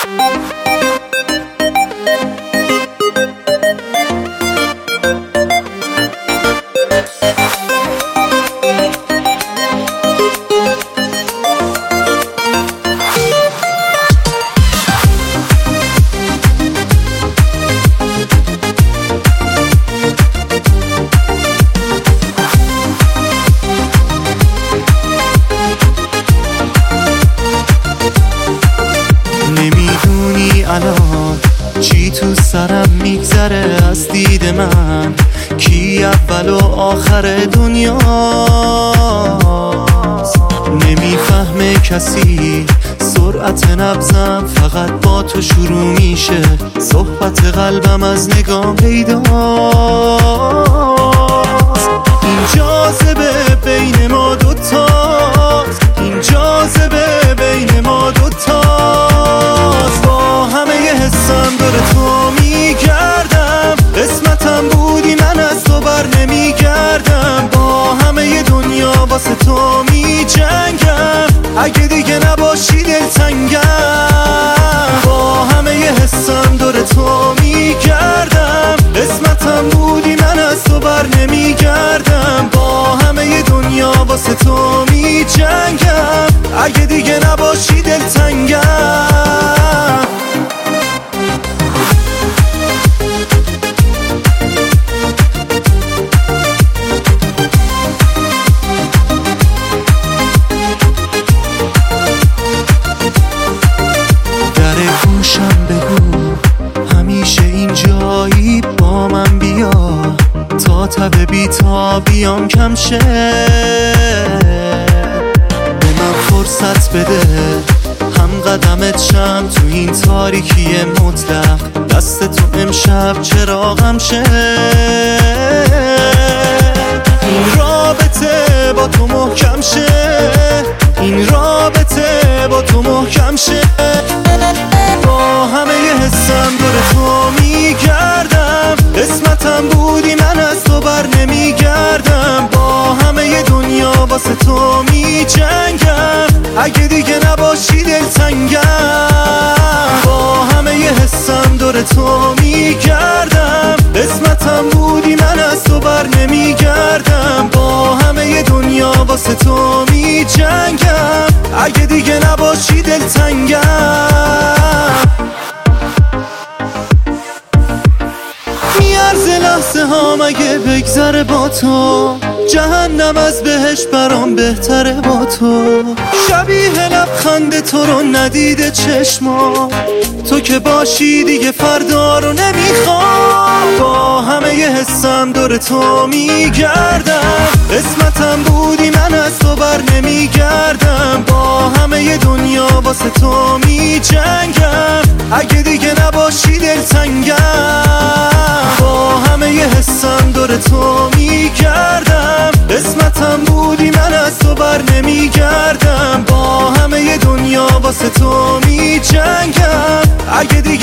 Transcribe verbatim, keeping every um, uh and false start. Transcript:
نمیدونی الان چی تو سرم میگذره از دید من، کی اول و آخر دنیاست. نمیفهمه کسی سرعت نبضم فقط با تو شروع میشه، صحبت قلبم از نگام پیداست. این جاذبه بین ما دوتاست، این جاذبه بین ما دوتاست. با همه حسم دور تو میگردم، قسمتم بودی من از تو بر نمیگردم. با همه دنیا واسه تو میجنگم، اگه دیگه نباشی دلتنگم. با همه حسم دور تو میگردم، قسمتم بودی من از تو بر نمیگردم. با همه دنیا واسه تو میجنگم، اگه دیگه نباشی دلتنگم. گوشم بگو همیشه اینجایی با من بیا، تا تب بی تا بیام کم شه. به من فرصت بده هم قدمت شم تو این تاریکی مطلق، دست تو امشب چراغم شه. این رابطه با تو محکم شه، این رابطه با تو محکم شه. با همه حسم دور تو میگردم، قسمتم بودی من از تو بر نمیگردم. با همه دنیا واسه تو میجنگم، اگه دیگه نباشی دلتنگم. با همه حسم دور تو میگردم، قسمتم بودی من از تو بر نمیگردم. با همه دنیا واسه تو میجنگم، اگه دیگه نباشی دلتنگم. میارزه لحظه ها مگه بگذره با تو، جهنم از بهش برام بهتره با تو. شبیه لبخند تو رو ندیده چشما، تو که باشی دیگه فردا رو نمیخوام. با همه حسم دور تو میگردم، قسمتم بودی من از تو بر نمیگردم. با همه دنیا واسه تو میجنگم، اگه دیگه نباشی دلتنگم. با همه حسم دور تو میگردم، قسمتم بودی من از تو بر نمیگردم. با همه دنیا واسه تو میجنگم، اگه دیگه